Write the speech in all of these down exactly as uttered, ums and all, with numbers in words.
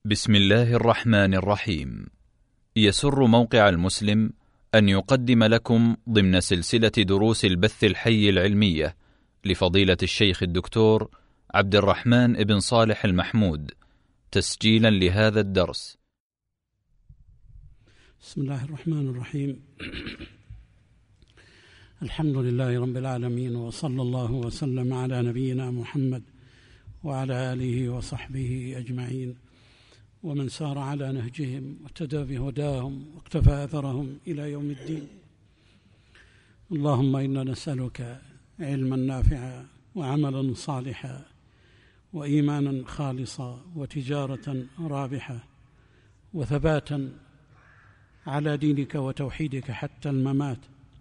بسم الله الرحمن الرحيم. يسر موقع المسلم أن يقدم لكم ضمن سلسلة دروس البث الحي العلمية لفضيلة الشيخ الدكتور عبد الرحمن بن صالح المحمود تسجيلا لهذا الدرس. بسم الله الرحمن الرحيم. الحمد لله رب العالمين، وصلى الله وسلم على نبينا محمد وعلى آله وصحبه أجمعين، ومن سار على نهجهم واهتدى بهداهم واقتفى أثرهم إلى يوم الدين. اللهم إنا نسألك علما نافعا وعملا صالحا وإيمانا خالصا وتجارة رابحة وثباتا على دينك وتوحيدك حتى الممات.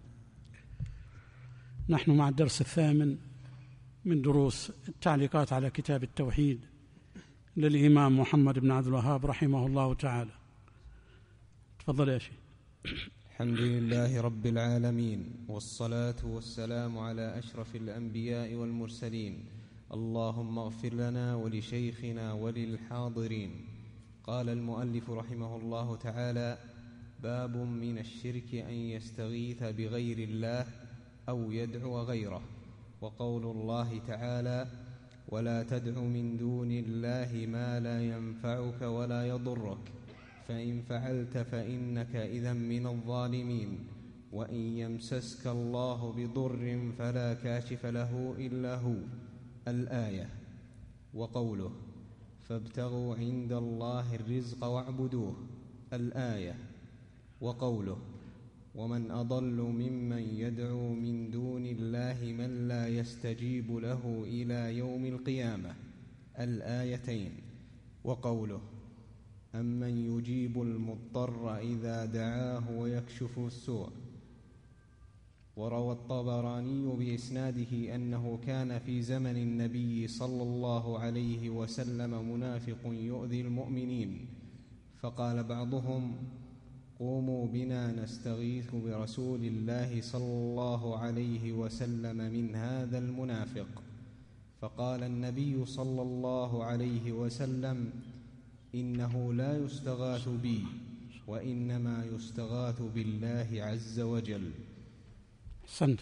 نحن مع الدرس الثامن من دروس التعليقات على كتاب التوحيد للإمام محمد بن عبد الوهاب رحمه الله تعالى. تفضل يا شيخ. الحمد لله رب العالمين، والصلاة والسلام على أشرف الأنبياء والمرسلين. اللهم اغفر لنا ولشيخنا وللحاضرين. قال المؤلف رحمه الله تعالى: باب من الشرك أن يستغيث بغير الله أو يدعو غيره. وقول الله تعالى: ولا تدع من دون الله ما لا ينفعك ولا يضرك، فإن فعلت فإنك إذا من الظالمين. وإن يمسسك الله بضر فلا كاشف له إلا هو، الآية. وقوله: فابتغوا عند الله الرزق واعبدوه، الآية. وقوله: ومن أضل ممن يدعو من دون الله من لا يستجيب له إلى يوم القيامة، الآيتين. وقوله: أمن يجيب المضطر إذا دعاه ويكشف السوء. وروى الطبراني بإسناده أنه كان في زمن النبي صلى الله عليه وسلم منافق يؤذي المؤمنين، فقال بعضهم: قوموا بنا نستغيث برسول الله صلى الله عليه وسلم من هذا المنافق. فقال النبي صلى الله عليه وسلم: إنه لا يستغاث بي، وإنما يستغاث بالله عز وجل. حسنت.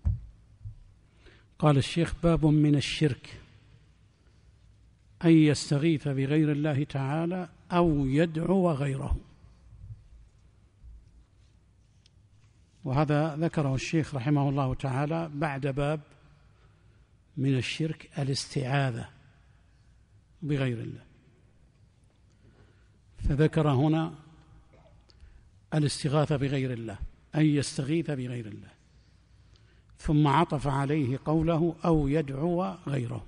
قال الشيخ: باب من الشرك أن يستغيث بغير الله تعالى أو يدعو غيره. وهذا ذكره الشيخ رحمه الله تعالى بعد باب من الشرك الاستعاذة بغير الله، فذكر هنا الاستغاثة بغير الله، أن يستغيث بغير الله، ثم عطف عليه قوله أو يدعو غيره.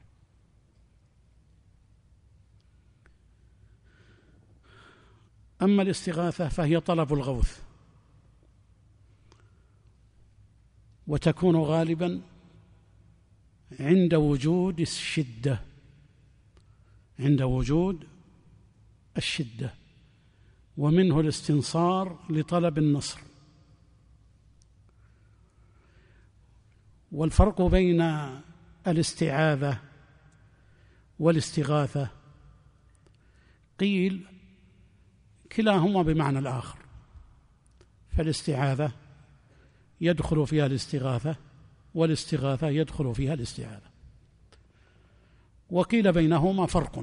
أما الاستغاثة فهي طلب الغوث، وتكون غالبا عند وجود الشدة، عند وجود الشدة، ومنه الاستنصار لطلب النصر. والفرق بين الاستعاذة والاستغاثة قيل كلاهما بمعنى الآخر، فالاستعاذة يدخل فيها الاستغاثة، والاستغاثة يدخل فيها الاستعاذة. وقيل بينهما فرق،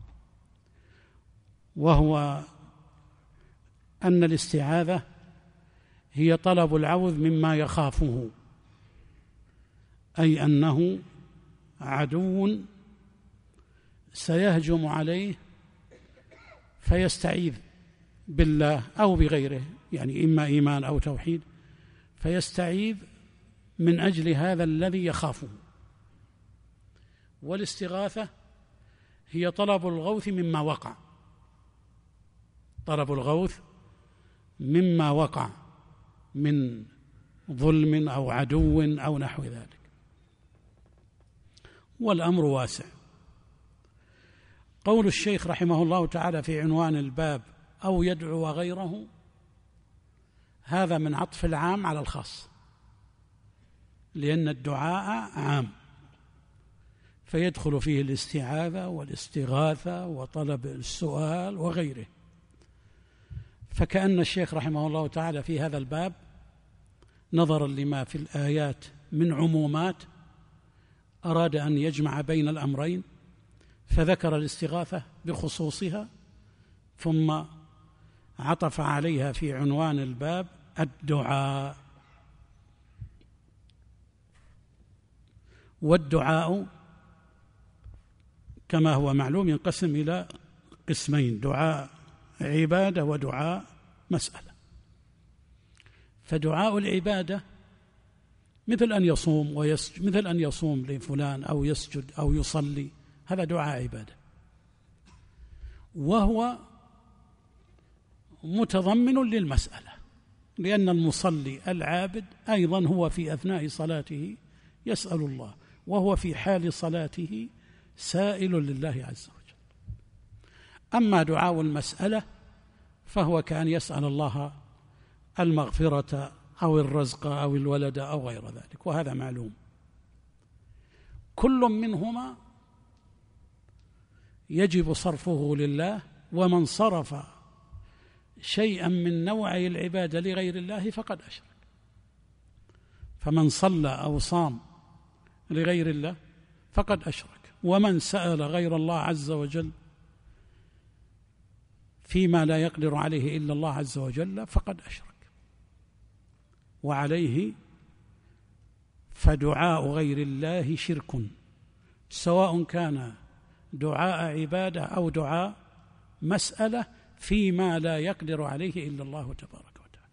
وهو أن الاستعاذة هي طلب العوذ مما يخافه، أي أنه عدو سيهجم عليه فيستعيذ بالله أو بغيره، يعني إما إيمان أو توحيد، فيستعيذ من أجل هذا الذي يخافه. والاستغاثة هي طلب الغوث مما وقع، طلب الغوث مما وقع من ظلم أو عدو أو نحو ذلك. والأمر واسع. قول الشيخ رحمه الله تعالى في عنوان الباب أو يدعو غيره، هذا من عطف العام على الخاص، لأن الدعاء عام، فيدخل فيه الاستعاذة والاستغاثة وطلب السؤال وغيره. فكأن الشيخ رحمه الله تعالى في هذا الباب نظرا لما في الآيات من عمومات أراد أن يجمع بين الأمرين، فذكر الاستغاثة بخصوصها ثم عطف عليها في عنوان الباب الدعاء. والدعاء كما هو معلوم ينقسم إلى قسمين: دعاء عبادة ودعاء مسألة. فدعاء العبادة مثل أن يصوم ويسجد، مثل أن يصوم لفلان أو يسجد أو يصلي، هذا دعاء عبادة، وهو متضمن للمسألة، لأن المصلي العابد أيضا هو في أثناء صلاته يسأل الله، وهو في حال صلاته سائل لله عز وجل. أما دعاء المسألة فهو كأن يسأل الله المغفرة أو الرزق أو الولد أو غير ذلك، وهذا معلوم. كل منهما يجب صرفه لله، ومن صرف شيئا من نوعي العبادة لغير الله فقد أشرك. فمن صلى أو صام لغير الله فقد أشرك، ومن سأل غير الله عز وجل فيما لا يقدر عليه إلا الله عز وجل فقد أشرك. وعليه فدعاء غير الله شرك، سواء كان دعاء عبادة أو دعاء مسألة فيما لا يقدر عليه إلا الله تبارك وتعالى.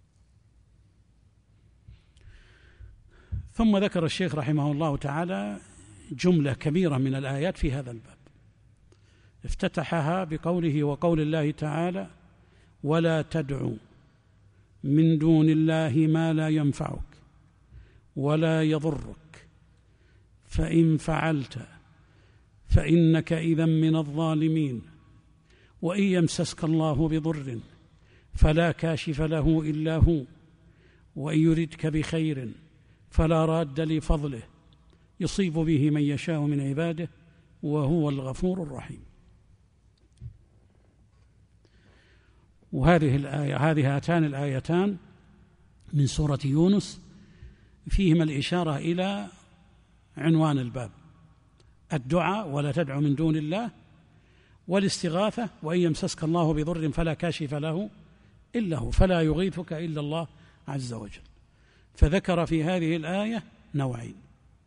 ثم ذكر الشيخ رحمه الله تعالى جملة كبيرة من الآيات في هذا الباب، افتتحها بقوله: وقول الله تعالى: ولا تدعو من دون الله ما لا ينفعك ولا يضرك فإن فعلت فإنك إذا من الظالمين وإن يمسسك الله بضر فلا كاشف له إلا هو وإن يردك بخير فلا راد لفضله يصيب به من يشاء من عباده وهو الغفور الرحيم. وهذه الآية هذه هاتان الآيتان من سورة يونس فيهما الإشارة إلى عنوان الباب: الدعاء ولا تدع من دون الله، والاستغاثة وإن يمسسك الله بضر فلا كاشف له إلا هو فلا يغيثك إلا الله عز وجل. فذكر في هذه الآية نوعين.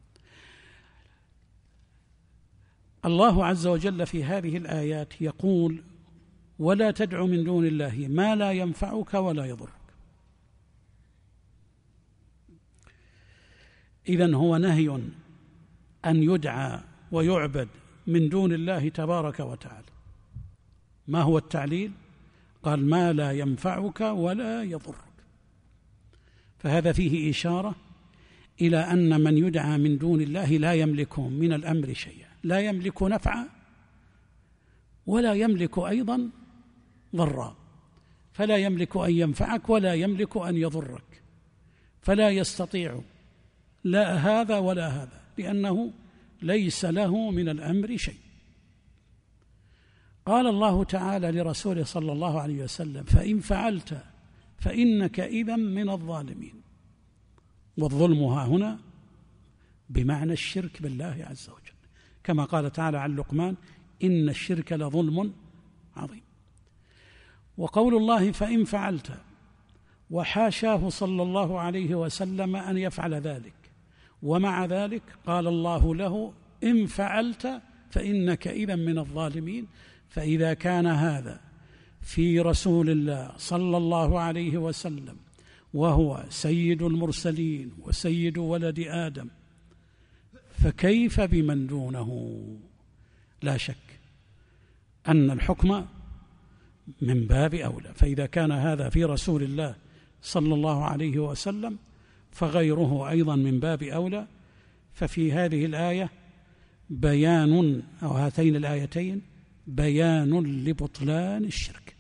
الله عز وجل في هذه الآيات يقول: ولا تدع من دون الله ما لا ينفعك ولا يضرك. إذن هو نهي أن يدعى ويعبد من دون الله تبارك وتعالى. ما هو التعليل؟ قال: ما لا ينفعك ولا يضرك. فهذا فيه إشارة إلى أن من يدعى من دون الله لا يملك من الأمر شيئا، لا يملك نفعا ولا يملك أيضا ضرا، فلا يملك أن ينفعك ولا يملك أن يضرك، فلا يستطيع لا هذا ولا هذا، لأنه ليس له من الأمر شيء. قال الله تعالى لرسوله صلى الله عليه وسلم: فإن فعلت فإنك إذا من الظالمين. والظلم ها هنا بمعنى الشرك بالله عز وجل، كما قال تعالى عن لقمان: إن الشرك لظلم عظيم. وقول الله فإن فعلت، وحاشاه صلى الله عليه وسلم أن يفعل ذلك، ومع ذلك قال الله له: إن فعلت فإنك إذا من الظالمين. فإذا كان هذا في رسول الله صلى الله عليه وسلم وهو سيد المرسلين وسيد ولد آدم، فكيف بمن دونه؟ لا شك أن الحكم من باب أولى. فإذا كان هذا في رسول الله صلى الله عليه وسلم فغيره أيضا من باب أولى. ففي هذه الآية بيان، أو هاتين الآيتين بيان لبطلان الشرك.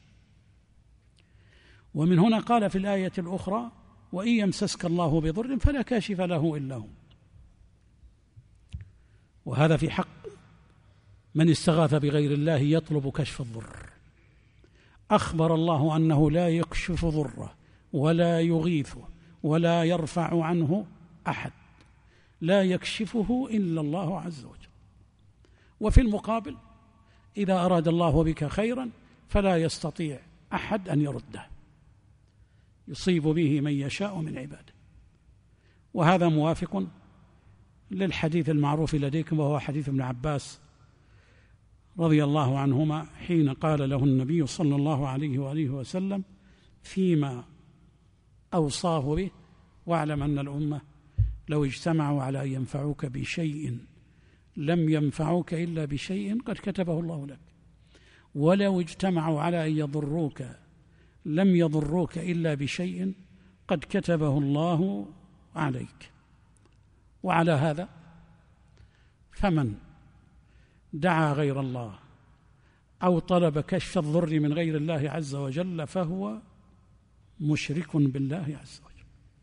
ومن هنا قال في الآية الأخرى: وإن يمسسك الله بضر فلا كاشف له إلا هو. وهذا في حق من استغاث بغير الله يطلب كشف الضر. أخبر الله أنه لا يكشف ضره ولا يغيثه ولا يرفع عنه أحد، لا يكشفه إلا الله عز وجل. وفي المقابل إذا أراد الله بك خيرا فلا يستطيع أحد أن يرده، يصيب به من يشاء من عباده. وهذا موافق للحديث المعروف لديكم، وهو حديث ابن عباس رضي الله عنهما حين قال له النبي صلى الله عليه وآله وسلم فيما أوصاه به: واعلم أن الأمة لو اجتمعوا على أن ينفعوك بشيء لم ينفعوك إلا بشيء قد كتبه الله لك، ولو اجتمعوا على أن يضروك لم يضروك إلا بشيء قد كتبه الله عليك. وعلى هذا فمن دعا غير الله أو طلب كشف الضر من غير الله عز وجل فهو مشرك بالله عز وجل.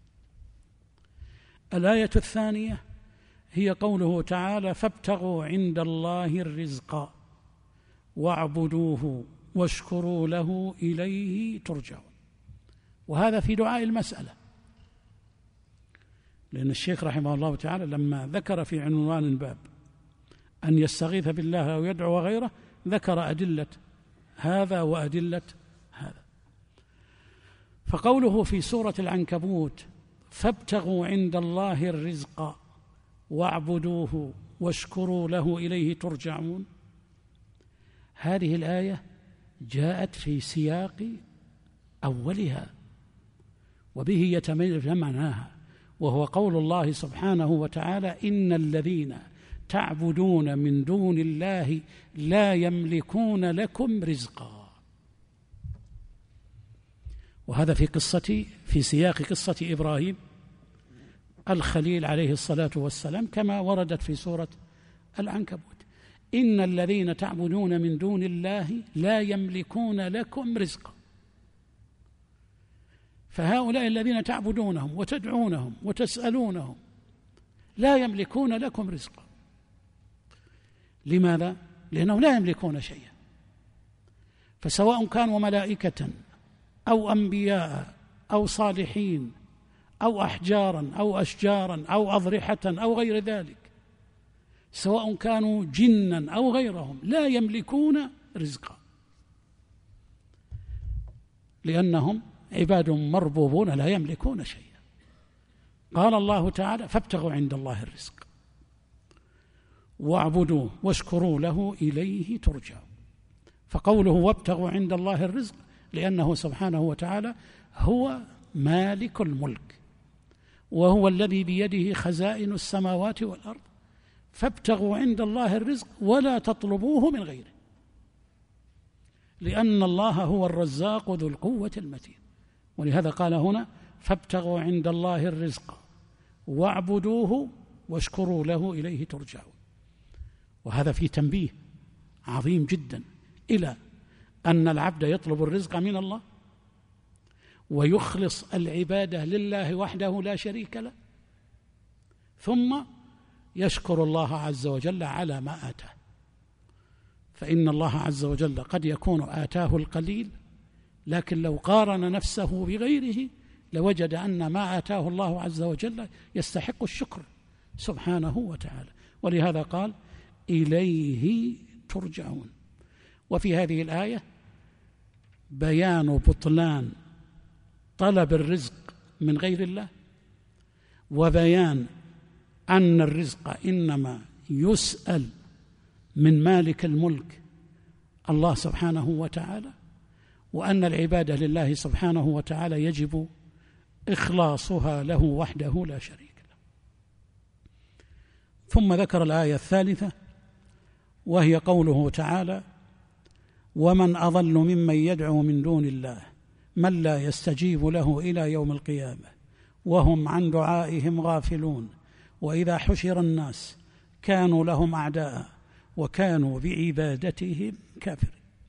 الآية الثانية هي قوله تعالى: فابتغوا عند الله الرزق واعبدوه واشكروا له إليه ترجعون. وهذا في دعاء المسألة، لأن الشيخ رحمه الله تعالى لما ذكر في عنوان الباب أن يستغيث بالله أو يدعو غيره ذكر أدلة هذا وأدلة هذا. فقوله في سورة العنكبوت: فابتغوا عند الله الرزق واعبدوه واشكروا له إليه ترجعون، هذه الآية جاءت في سياق أولها وبه يتميز معناها، وهو قول الله سبحانه وتعالى: إن الذين تعبدون من دون الله لا يملكون لكم رزقا. وهذا في قصة في سياق قصة إبراهيم الخليل عليه الصلاة والسلام كما وردت في سورة العنكبوت: إن الذين تعبدون من دون الله لا يملكون لكم رزقا. فهؤلاء الذين تعبدونهم وتدعونهم وتسألونهم لا يملكون لكم رزقا. لماذا؟ لأنهم لا يملكون شيئا. فسواء كانوا ملائكة أو أنبياء أو صالحين أو أحجارا أو أشجارا أو أضرحة أو غير ذلك، سواء كانوا جنا أو غيرهم، لا يملكون رزقا، لأنهم عباد مربوبون لا يملكون شيئا. قال الله تعالى: فابتغوا عند الله الرزق واعبدوه واشكروا له إليه ترجعون. فقوله وابتغوا عند الله الرزق لأنه سبحانه وتعالى هو مالك الملك، وهو الذي بيده خزائن السماوات والأرض. فابتغوا عند الله الرزق ولا تطلبوه من غيره، لأن الله هو الرزاق ذو القوة المتين. ولهذا قال هنا: فابتغوا عند الله الرزق واعبدوه واشكروا له إليه ترجعون. وهذا فيه تنبيه عظيم جدا إلى أن العبد يطلب الرزق من الله ويخلص العبادة لله وحده لا شريك له، ثم يشكر الله عز وجل على ما آتاه. فإن الله عز وجل قد يكون آتاه القليل، لكن لو قارن نفسه بغيره لوجد أن ما آتاه الله عز وجل يستحق الشكر سبحانه وتعالى. ولهذا قال: إليه ترجعون. وفي هذه الآية بيان بطلان طلب الرزق من غير الله، وبيان أن الرزق إنما يسأل من مالك الملك الله سبحانه وتعالى، وأن العبادة لله سبحانه وتعالى يجب إخلاصها له وحده لا شريك له. ثم ذكر الآية الثالثة وهي قوله تعالى: ومن أضل ممن يدعو من دون الله من لا يستجيب له إلى يوم القيامة وهم عن دعائهم غافلون وإذا حشر الناس كانوا لهم أعداء وكانوا بعبادتهم كافرين.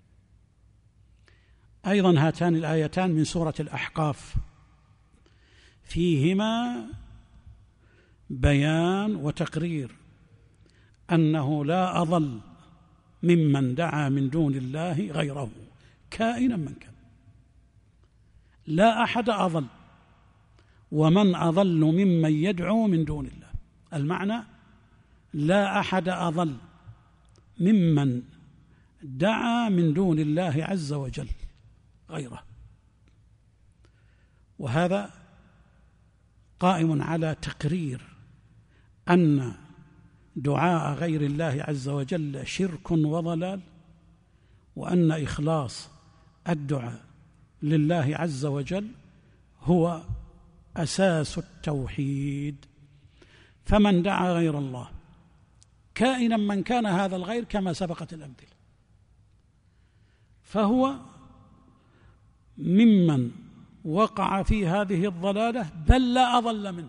أيضا هاتان الآيتان من سورة الأحقاف فيهما بيان وتقرير أنه لا أضل ممن دعا من دون الله غيره كائنا من كان، لا أحد أضل، ومن أضل ممن يدعو من دون الله. المعنى لا أحد أضل ممن دعا من دون الله عز وجل غيره، وهذا قائم على تقرير أن دعاء غير الله عز وجل شرك وضلال، وأن إخلاص الدعاء لله عز وجل هو أساس التوحيد. فمن دعا غير الله كائنا من كان هذا الغير كما سبقت الأمثلة، فهو ممن وقع في هذه الضلالة بل لا أضل منه.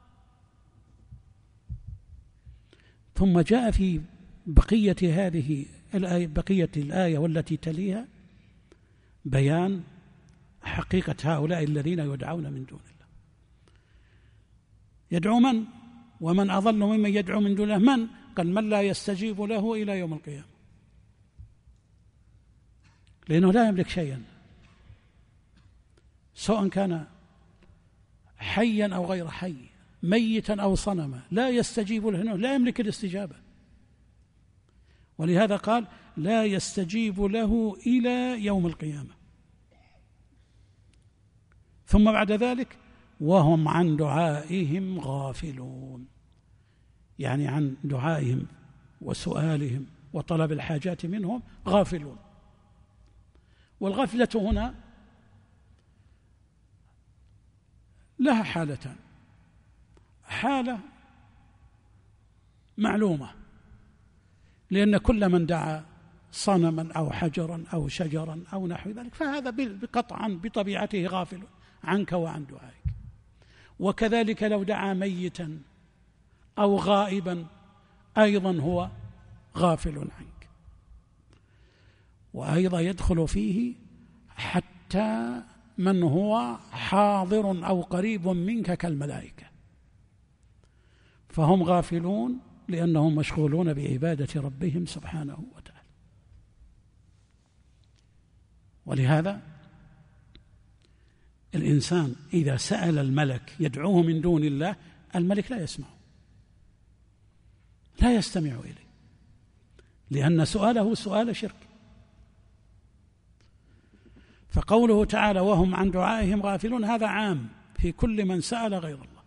ثم جاء في بقية هذه الآية بقية الآية والتي تليها بيان حقيقة هؤلاء الذين يدعون من دون الله. يدعو من؟ ومن أضل ممن يدعو من دون الله؟ من؟ قال من لا يستجيب له إلى يوم القيامة، لأنه لا يملك شيئا، سواء كان حيا أو غير حي، ميتا أو صنما، لا يستجيب له، لا يملك الاستجابة. ولهذا قال لا يستجيب له إلى يوم القيامة. ثم بعد ذلك وهم عن دعائهم غافلون، يعني عن دعائهم وسؤالهم وطلب الحاجات منهم غافلون. والغفلة هنا لها حالتان: حالة معلومة، لأن كل من دعا صنما أو حجرا أو شجرا أو نحو ذلك فهذا بقطعا بطبيعته غافل عنك وعن دعائك. وكذلك لو دعا ميتا أو غائبا أيضا هو غافل عنك. وأيضا يدخل فيه حتى من هو حاضر أو قريب منك كالملائكة، فهم غافلون لأنهم مشغولون بعبادة ربهم سبحانه وتعالى. ولهذا الإنسان إذا سأل الملك يدعوه من دون الله الملك لا يسمع، لا يستمع إليه، لأن سؤاله سؤال شرك. فقوله تعالى وهم عن دعائهم غافلون هذا عام في كل من سأل غير الله.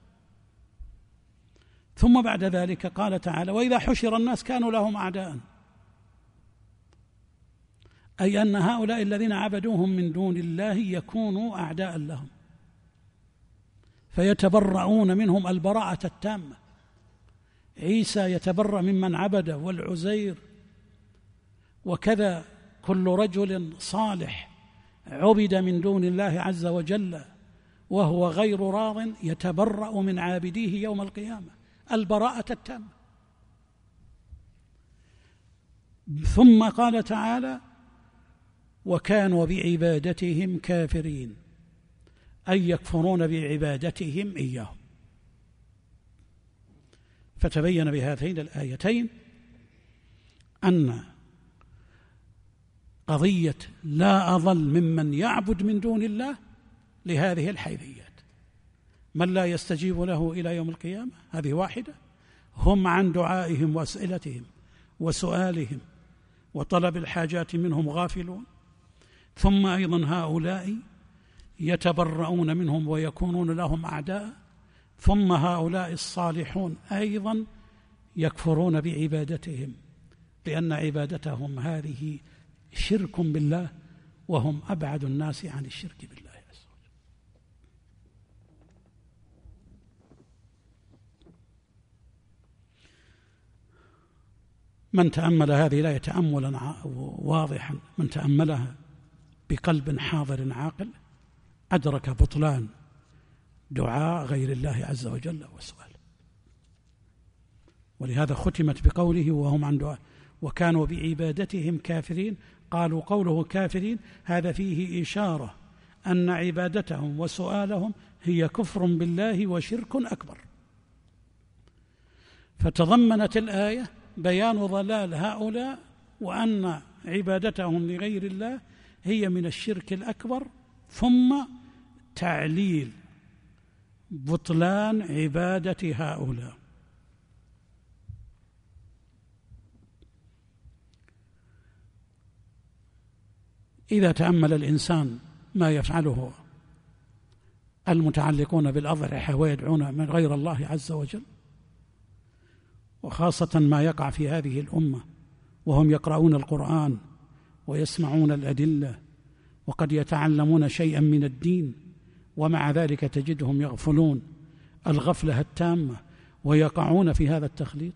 ثم بعد ذلك قال تعالى وإذا حشر الناس كانوا لهم أعداء، أي أن هؤلاء الذين عبدوهم من دون الله يكونوا أعداء لهم، فيتبرؤون منهم البراءة التامة. عيسى يتبرأ ممن عبده، والعزير، وكذا كل رجل صالح عبد من دون الله عز وجل وهو غير راض يتبرأ من عابديه يوم القيامة البراءة التامة. ثم قال تعالى وكانوا بعبادتهم كافرين، أي يكفرون بعبادتهم إياهم. فتبين بهاتين الآيتين أن قضية لا أضل ممن يعبد من دون الله لهذه الحيثيات: من لا يستجيب له إلى يوم القيامة، هذه واحدة، هم عن دعائهم وأسئلتهم وسؤالهم وطلب الحاجات منهم غافلون، ثم أيضا هؤلاء يتبرؤون منهم ويكونون لهم أعداء، ثم هؤلاء الصالحون أيضا يكفرون بعبادتهم لأن عبادتهم هذه شرك بالله، وهم أبعد الناس عن الشرك بالله عز وجل. من تأمل هذه الآية تأملا واضحا، من تأملها بقلب حاضر عاقل أدرك بطلان دعاء غير الله عز وجل وسؤاله. ولهذا ختمت بقوله وهم عن دعاء وكانوا بعبادتهم كافرين. قالوا قوله كافرين هذا فيه إشارة أن عبادتهم وسؤالهم هي كفر بالله وشرك أكبر. فتضمنت الآية بيان ضلال هؤلاء وأن عبادتهم لغير الله هي من الشرك الأكبر، ثم تعليل بطلان عبادة هؤلاء. إذا تأمل الإنسان ما يفعله المتعلقون بالأضرحة ويدعون من غير الله عز وجل، وخاصة ما يقع في هذه الأمة وهم يقرؤون القرآن ويسمعون الأدلة وقد يتعلمون شيئا من الدين، ومع ذلك تجدهم يغفلون الغفلة التامة ويقعون في هذا التخليط.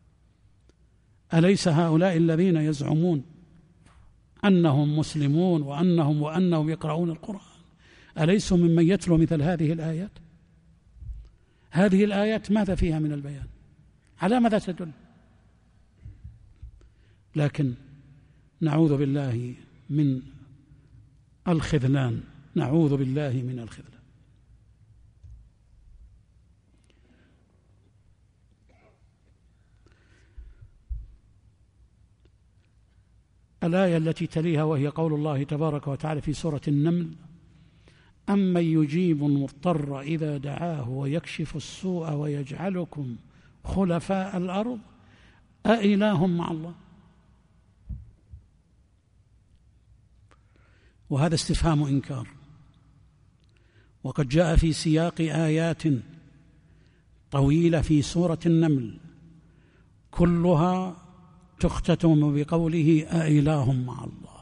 أليس هؤلاء الذين يزعمون أنهم مسلمون وأنهم وأنهم يقرؤون القرآن أليسوا ممن يتلو مثل هذه الآيات؟ هذه الآيات ماذا فيها من البيان؟ على ماذا تدل؟ لكن نعوذ بالله من الخذلان، نعوذ بالله من الخذلان. الآية التي تليها وهي قول الله تبارك وتعالى في سورة النمل: أمن يجيب المضطر إذا دعاه ويكشف السوء ويجعلكم خلفاء الأرض أإله مع الله. وهذا استفهام إنكار، وقد جاء في سياق آيات طويلة في سورة النمل كلها تختتم بقوله أإله مع الله،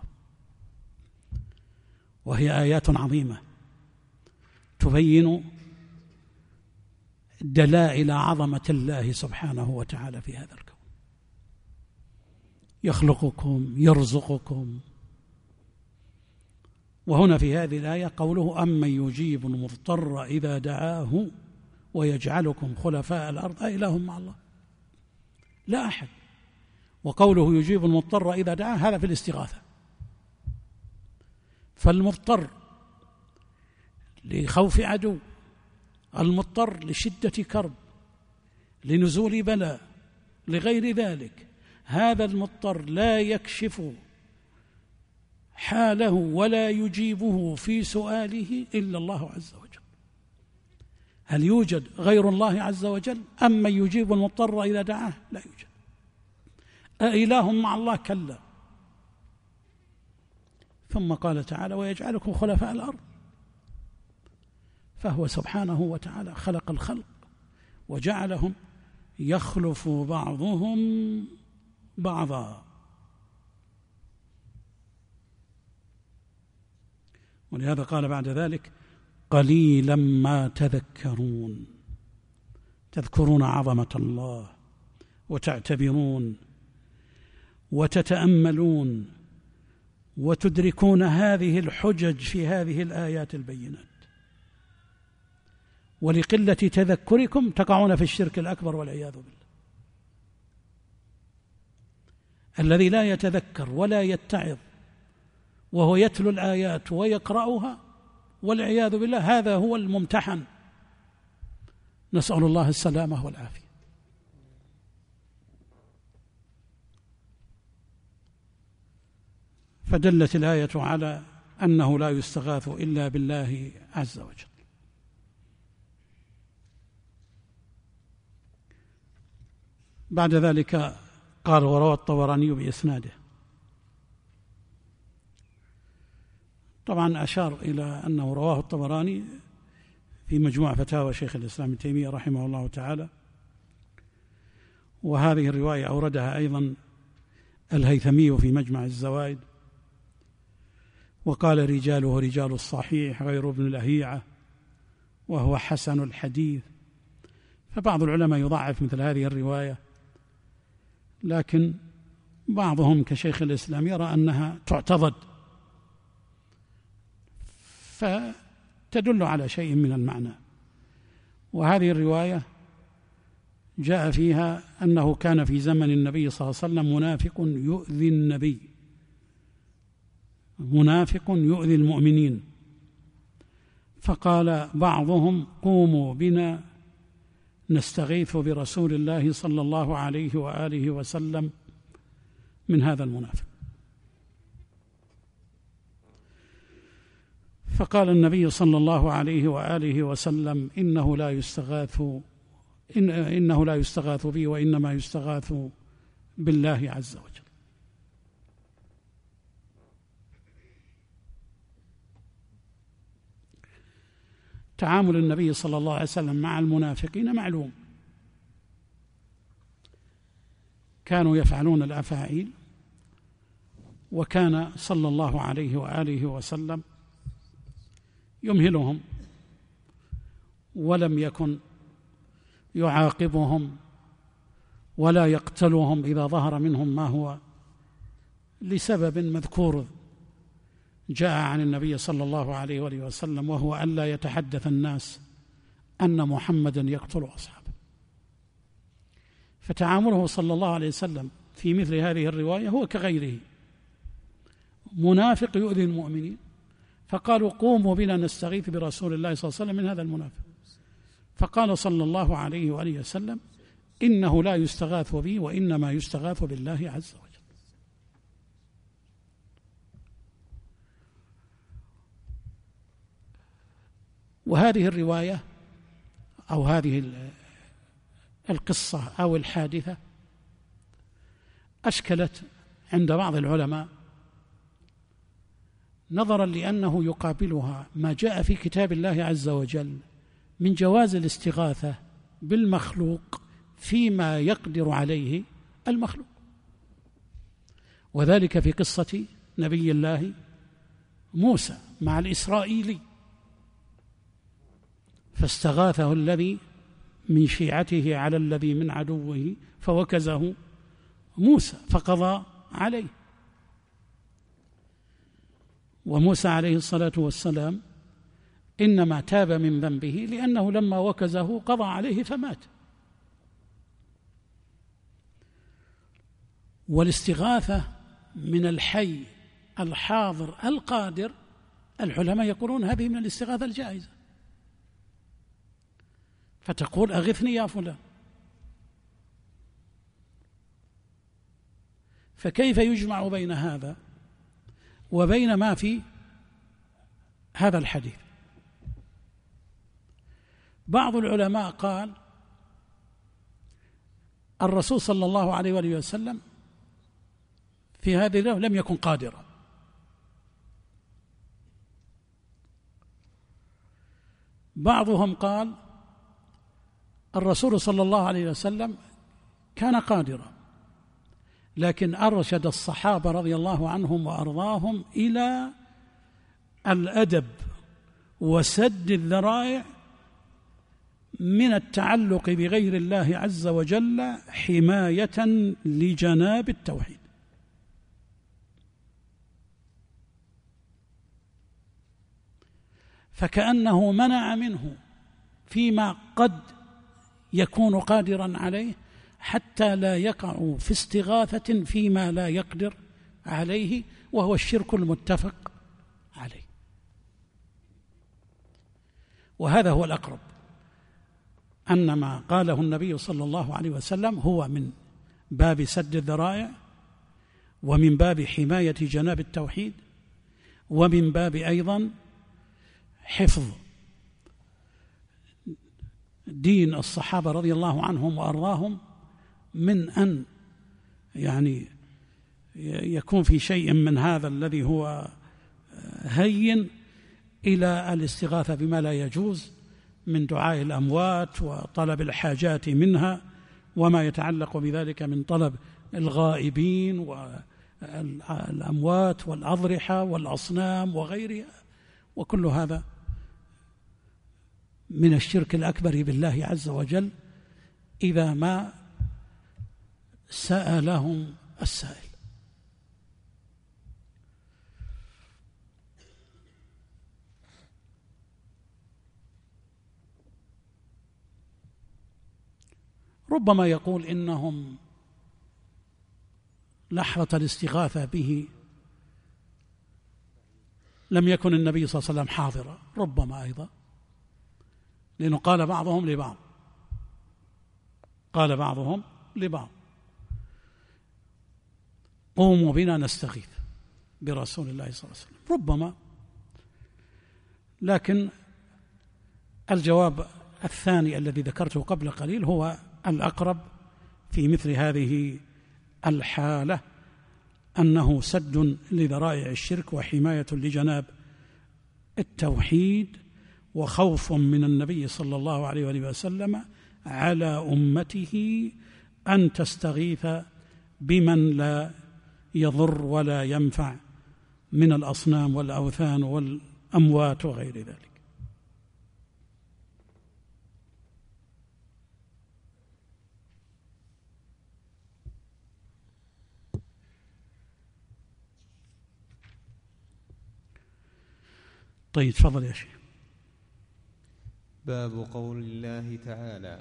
وهي آيات عظيمة تبين دلائل عظمة الله سبحانه وتعالى في هذا الكون. يخلقكم، يرزقكم. وهنا في هذه الآية قوله أمن يجيب المضطر إذا دعاه ويجعلكم خلفاء الأرض أإله مع الله، لا أحد. وقوله يجيب المضطر إذا دعاه هذا في الاستغاثة، فالمضطر لخوف عدو، المضطر لشدة كرب، لنزول بلاء، لغير ذلك، هذا المضطر لا يكشف حاله ولا يجيبه في سؤاله إلا الله عز وجل. هل يوجد غير الله عز وجل؟ أم من يجيب المضطر إذا دعاه؟ لا يوجد. أإله مع الله؟ كلا. ثم قال تعالى ويجعلكم خلفاء الأرض، فهو سبحانه وتعالى خلق الخلق وجعلهم يخلف بعضهم بعضا. ولهذا قال بعد ذلك قليلا ما تذكرون، تذكرون عظمة الله وتعتبرون وتتأملون وتدركون هذه الحجج في هذه الآيات البينات، ولقلة تذكركم تقعون في الشرك الأكبر والعياذ بالله. الذي لا يتذكر ولا يتعظ وهو يتلو الآيات ويقرأها والعياذ بالله هذا هو الممتحن، نسأل الله السلامة والعافية. فدلت الآية على أنه لا يستغاث إلا بالله عز وجل. بعد ذلك قال وروى الطبراني بإسناده. طبعا أشار إلى أنه رواه الطبراني في مجموع فتاوى شيخ الإسلام ابن تيمية رحمه الله تعالى، وهذه الرواية أوردها أيضا الهيثمي في مجمع الزوائد، وقال رجاله رجال الصحيح غير ابن الأهيعة وهو حسن الحديث. فبعض العلماء يضعف مثل هذه الرواية، لكن بعضهم كشيخ الإسلام يرى أنها تعتضد، فتدل على شيء من المعنى. وهذه الرواية جاء فيها أنه كان في زمن النبي صلى الله عليه وسلم منافق يؤذي النبي، منافق يؤذي المؤمنين، فقال بعضهم قوموا بنا نستغيث برسول الله صلى الله عليه وآله وسلم من هذا المنافق. فقال النبي صلى الله عليه وآله وسلم: إنه لا يستغاث إن إنه لا يستغاث بي وإنما يستغاث بالله عز وجل. تعامل النبي صلى الله عليه وسلم مع المنافقين معلوم، كانوا يفعلون الأفاعيل، وكان صلى الله عليه وآله وسلم يمهلهم ولم يكن يعاقبهم ولا يقتلهم إذا ظهر منهم ما هو لسبب مذكور جاء عن النبي صلى الله عليه وآله وسلم، وهو ألا يتحدث الناس أن محمدا يقتل أصحابه. فتعامله صلى الله عليه وسلم في مثل هذه الرواية هو كغيره، منافق يؤذي المؤمنين، فقالوا: قوموا بنا نستغيث برسول الله صلى الله عليه وسلم من هذا المنافق. فقال صلى الله عليه وآله وسلم: إنه لا يستغاث بي وإنما يستغاث بالله عز وجل. وهذه الرواية أو هذه القصة أو الحادثة أشكلت عند بعض العلماء، نظرا لأنه يقابلها ما جاء في كتاب الله عز وجل من جواز الاستغاثة بالمخلوق فيما يقدر عليه المخلوق، وذلك في قصة نبي الله موسى مع الإسرائيلي، فاستغاثه الذي من شيعته على الذي من عدوه فوكزه موسى فقضى عليه. وموسى عليه الصلاة والسلام إنما تاب من ذنبه لأنه لما وكزه قضى عليه فمات. والاستغاثة من الحي الحاضر القادر، العلماء يقولون هذه من الاستغاثة الجائزة، فتقول: أغثني يا فلان. فكيف يجمع بين هذا وبين ما في هذا الحديث؟ بعض العلماء قال: الرسول صلى الله عليه وآله وسلم في هذه الليلة لم يكن قادرا، بعضهم قال: الرسول صلى الله عليه وسلم كان قادرا، لكن أرشد الصحابة رضي الله عنهم وأرضاهم إلى الأدب وسد الذرائع من التعلق بغير الله عز وجل حماية لجناب التوحيد. فكأنه منع منه فيما قد يكون قادرا عليه حتى لا يقع في استغاثة فيما لا يقدر عليه، وهو الشرك المتفق عليه. وهذا هو الأقرب، أن ما قاله النبي صلى الله عليه وسلم هو من باب سد الذرائع، ومن باب حماية جناب التوحيد، ومن باب أيضا حفظ دين الصحابة رضي الله عنهم وأرضاهم من أن يعني يكون في شيء من هذا الذي هو هين إلى الاستغاثة بما لا يجوز من دعاء الأموات وطلب الحاجات منها، وما يتعلق بذلك من طلب الغائبين والأموات والأضرحة والأصنام وغيرها، وكل هذا من الشرك الأكبر بالله عز وجل إذا ما سألهم السائل. ربما يقول إنهم لحظة الاستغاثة به لم يكن النبي صلى الله عليه وسلم حاضرا، ربما أيضا، لأنه قال بعضهم لبعض: قال بعضهم لبعض: قوموا بنا نستغيث برسول الله صلى الله عليه وسلم. ربما، لكن الجواب الثاني الذي ذكرته قبل قليل هو الأقرب في مثل هذه الحالة، أنه سد لذرائع الشرك وحماية لجناب التوحيد، وخوف من النبي صلى الله عليه وآله وسلم على أمته أن تستغيث بمن لا يضر ولا ينفع من الأصنام والأوثان والأموات وغير ذلك. طيب، تفضل يا شيخ. باب قول الله تعالى: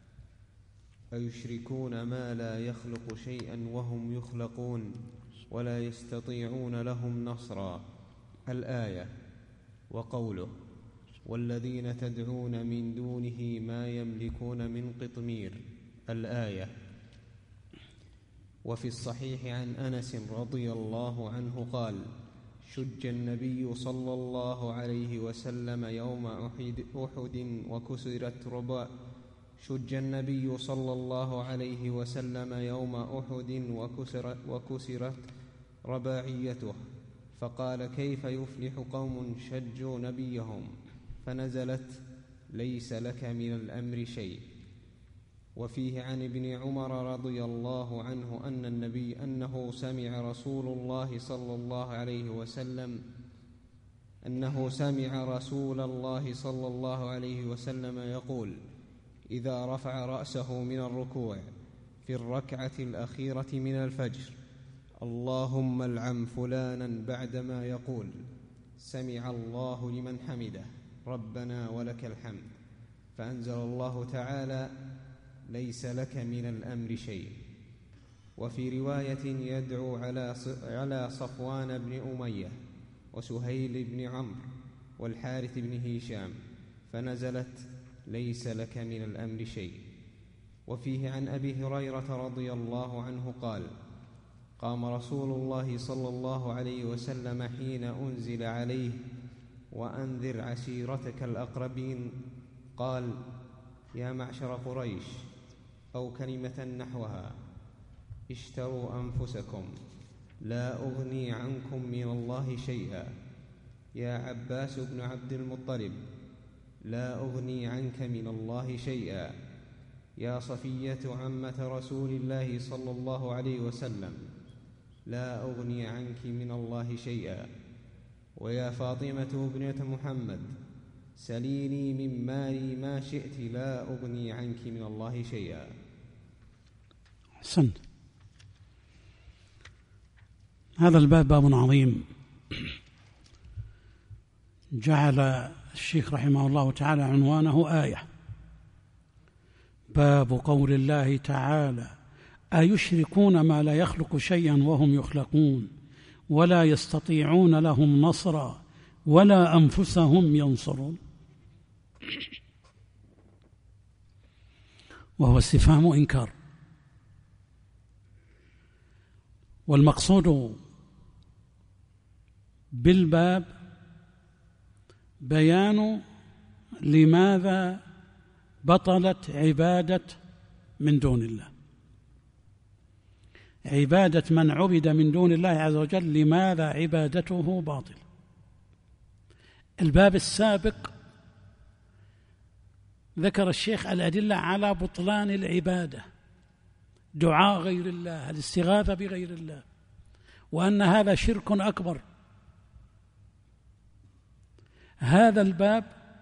أيشركون ما لا يخلق شيئا وهم يخلقون ولا يستطيعون لهم نصرا، الآية. وقوله: والذين تدعون من دونه ما يملكون من قطمير، الآية. وفي الصحيح عن أنس رضي الله عنه قال: شج النبي صلى الله عليه وسلم يوم أحد وكسرت ربا شج النبي صلى الله عليه وسلم يوم أحد وكسرت, وكسرت رباعيته، فقال: كيف يفلح قوم شجوا نبيهم؟ فنزلت: ليس لك من الأمر شيء. وفيه عن ابن عمر رضي الله عنه أن النبي أنه سمع رسول الله صلى الله عليه وسلم أنه سمع رسول الله صلى الله عليه وسلم يقول: إذا رفع رأسه من الركوع في الركعة الأخيرة من الفجر: اللهم العن فلانا، بعدما يقول: سمع الله لمن حمده، ربنا ولك الحمد، فأنزل الله تعالى: ليس لك من الأمر شيء. وفي رواية: يدعو على صفوان بن أمية وسهيل بن عمرو والحارث بن هشام، فنزلت: ليس لك من الأمر شيء. وفيه عن أبي هريرة رضي الله عنه قال: قام رسول الله صلى الله عليه وسلم حين أنزل عليه: وأنذر عشيرتك الأقربين، قال: يا معشر قريش، أو كلمة نحوها: اشتروا أنفسكم، لا أغني عنكم من الله شيئا. يا عباس بن عبد المطلب، لا أغني عنك من الله شيئا. يا صفية عمة رسول الله صلى الله عليه وسلم، لا أغني عنك من الله شيئا. ويا فاطمة ابنة محمد، سليني من مالي ما شئت، لا أغني عنك من الله شيئا. حسن. هذا الباب باب عظيم، جعل الشيخ رحمه الله تعالى عنوانه آية. باب قول الله تعالى: أيشركون ما لا يخلق شيئا وهم يخلقون ولا يستطيعون لهم نصرا ولا أنفسهم ينصرون. وهو استفهام إنكار، والمقصود بالباب بيان لماذا بطلت عبادة من دون الله، عبادة من عبد من دون الله عز وجل، لماذا عبادته باطلة. الباب السابق ذكر الشيخ الأدلة على بطلان العبادة، دعاء غير الله، الاستغاثة بغير الله، وأن هذا شرك أكبر. هذا الباب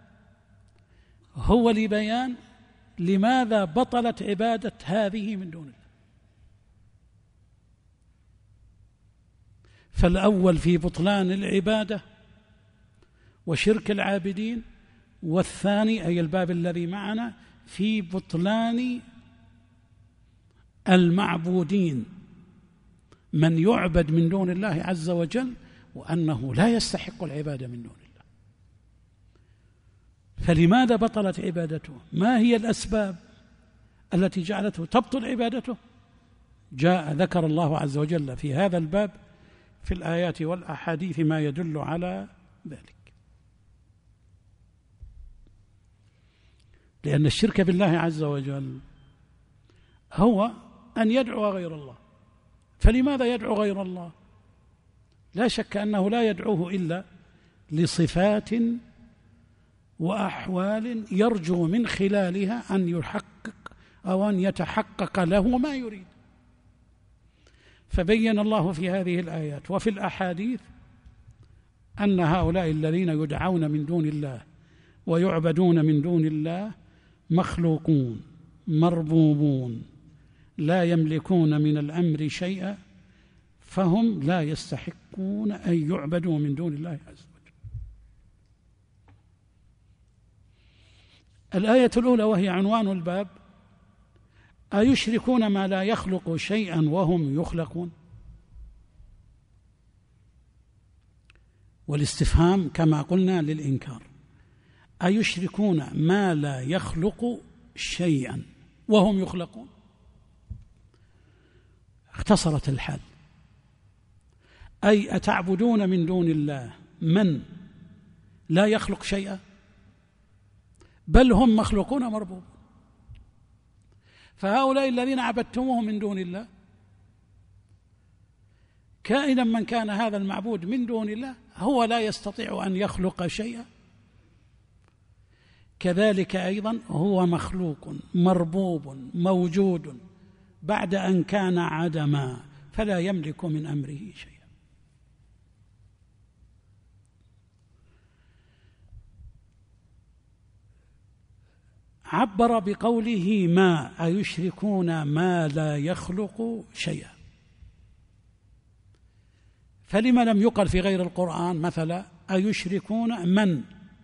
هو لبيان لماذا بطلت عبادة هذه من دون الله. فالأول في بطلان العبادة وشرك العابدين، والثاني أي الباب الذي معنا في بطلان المعبودين، من يعبد من دون الله عز وجل وأنه لا يستحق العبادة من دون الله. فلماذا بطلت عبادته؟ ما هي الأسباب التي جعلته تبطل عبادته، جاء ذكر الله عز وجل في هذا الباب في الآيات والأحاديث ما يدل على ذلك. لأن الشرك بالله عز وجل هو أن يدعو غير الله. فلماذا يدعو غير الله؟ لا شك أنه لا يدعوه إلا لصفات وأحوال يرجو من خلالها أن يحقق أو أن يتحقق له ما يريد. فبين الله في هذه الآيات وفي الأحاديث أن هؤلاء الذين يدعون من دون الله ويعبدون من دون الله مخلوقون مربوبون لا يملكون من الأمر شيئا، فهم لا يستحقون أن يعبدوا من دون الله عز وجل. الآية الأولى وهي عنوان الباب: أيشركون ما لا يخلق شيئا وهم يخلقون؟ والاستفهام كما قلنا للإنكار. أيشركون ما لا يخلق شيئا وهم يخلقون؟ اختصرت الحال، أي أتعبدون من دون الله من لا يخلق شيئا، بل هم مخلوقون مربوب. فهؤلاء الذين عبدتموهم من دون الله كائنا من كان هذا المعبود من دون الله هو لا يستطيع أن يخلق شيئا، كذلك أيضا هو مخلوق مربوب موجود بعد أن كان عدما، فلا يملك من أمره شيئا. عبر بقوله ما أيشركون ما لا يخلق شيئا، فلما لم يقل في غير القرآن مثلا أيشركون من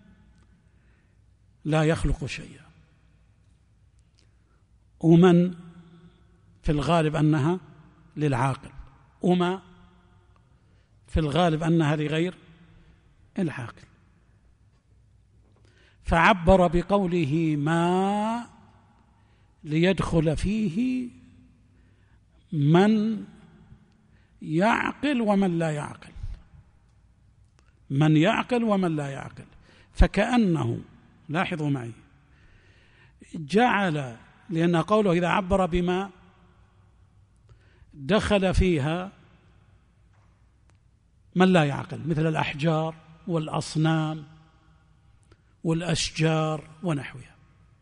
لا يخلق شيئا؟ ومن في الغالب أنها للعاقل، وما في الغالب أنها لغير العاقل، فعبر بقوله ما ليدخل فيه من يعقل ومن لا يعقل، من يعقل ومن لا يعقل. فكأنه، لاحظوا معي، جعل، لأن قوله إذا عبر بما دخل فيها من لا يعقل مثل الأحجار والأصنام والأشجار ونحوها.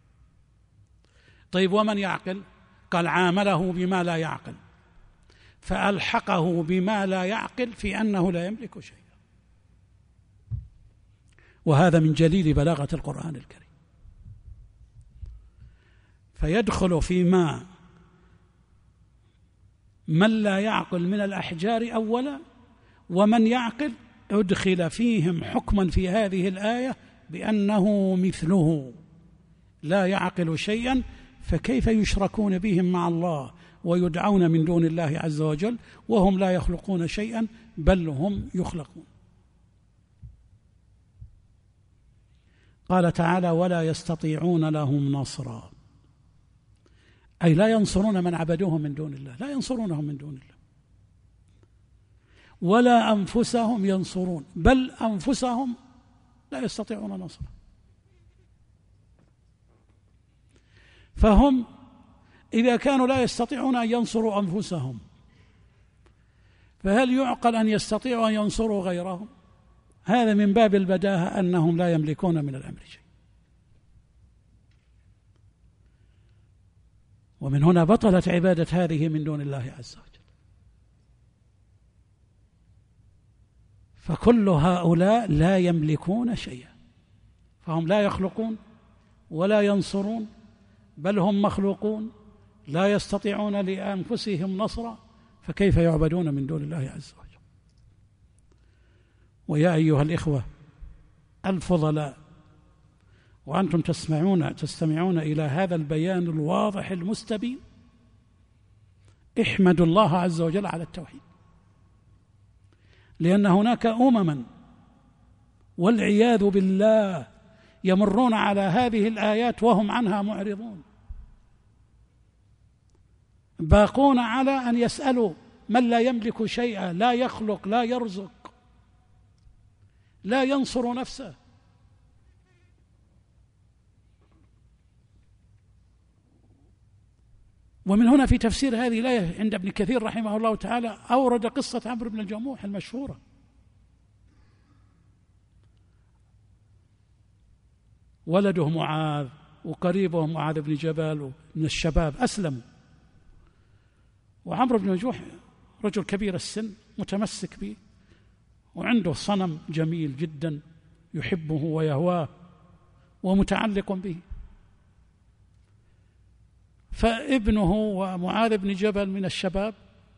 طيب ومن يعقل؟ قال عامله بما لا يعقل، فألحقه بما لا يعقل في أنه لا يملك شيئا. وهذا من جليل بلاغة القرآن الكريم. فيدخل فيما من لا يعقل من الأحجار أولا، ومن يعقل أدخل فيهم حكما في هذه الآية بأنه مثله لا يعقل شيئا، فكيف يشركون بهم مع الله ويدعون من دون الله عز وجل وهم لا يخلقون شيئا بل هم يخلقون. قال تعالى ولا يستطيعون لهم نصرا، أي لا ينصرون من عبدوهم من دون الله، لا ينصرونهم من دون الله، ولا أنفسهم ينصرون، بل أنفسهم لا يستطيعون نصرا. فهم إذا كانوا لا يستطيعون أن ينصروا أنفسهم، فهل يعقل أن يستطيعوا أن ينصروا غيرهم؟ هذا من باب البداهة أنهم لا يملكون من الأمر شيء. ومن هنا بطلت عبادة هذه من دون الله عز وجل. فكل هؤلاء لا يملكون شيئا، فهم لا يخلقون ولا ينصرون، بل هم مخلوقون لا يستطيعون لأنفسهم نصرا، فكيف يعبدون من دون الله عز وجل؟ ويا أيها الإخوة الفضلاء، وأنتم تسمعون تستمعون إلى هذا البيان الواضح المستبين، احمدوا الله عز وجل على التوحيد، لأن هناك أمما والعياذ بالله يمرون على هذه الآيات وهم عنها معرضون، باقون على أن يسألوا من لا يملك شيئا، لا يخلق، لا يرزق، لا ينصر نفسه. ومن هنا في تفسير هذه الآية عند ابن كثير رحمه الله تعالى أورد قصة عمرو بن الجموح المشهورة، ولده معاذ وقريبه معاذ بن جبل من الشباب أسلموا، وعمرو بن الجموح رجل كبير السن متمسك به، وعنده صنم جميل جدا يحبه ويهواه ومتعلق به. فابنه ومعاذ بن جبل من الشباب